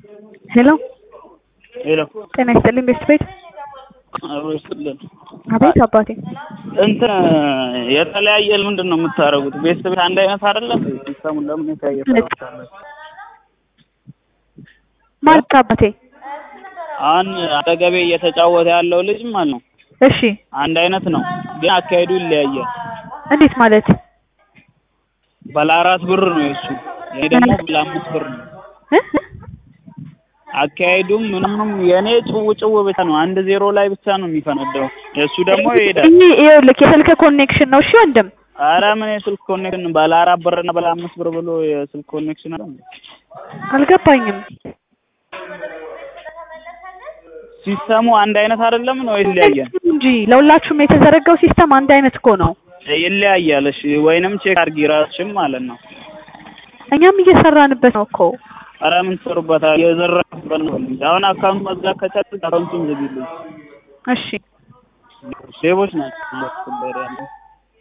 ሄሎ ሄሎ ጤና ይስጥልኝ ቤስት ቤት አብሮስልን አቤት አባቴ እንትን የተለያየ ምንድነው የምታረጉት? ቤስት ቤት አንድ አይነት አይደለም። ሲስተሙን ለምን የተያየፈራችኋለሁ? ማለት አባቴ አሁን አጠገቤ እየተጫወተ ያለው ልጅ ማለት ነው። እሺ አንድ አይነት ነው ግን አካሄዱ ይለያያል። እንዴት ማለት? ባለ 4 ብር ነው እሱ፣ ይሄ ደግሞ ባለ 5 ብር ነው። አካሄዱም ምንም የኔ ጭው ብቻ ነው 1-0 ላይ ብቻ ነው የሚፈነዳው። የሱ ደግሞ ይሄዳል። ይኸውልህ የስልክ ኮኔክሽን ነው። እሺ ወንድም ኧረ ምን የስልክ ኮኔክሽን ባለ 4 ብር እና ባለ 5 ብር ብሎ የስልክ ኮኔክሽን አለ? አልገባኝም። ሲስተሙ አንድ አይነት አይደለም ነው ይለያያል እንጂ ለሁላችሁም የተዘረጋው ሲስተም አንድ አይነት እኮ ነው። ይለያያል። እሺ ወይንም ቼክ አድርጊ ራስሽም ማለት ነው። እኛም እየሰራንበት ነው እኮ። ኧረ ምን ትሰሩበታል? የዘረጋበት ነው። አሁን አካውንት መዝጋት ከቻልክ አካውንቱን ዝግልኝ። እሺ ሴቦች ናቸው።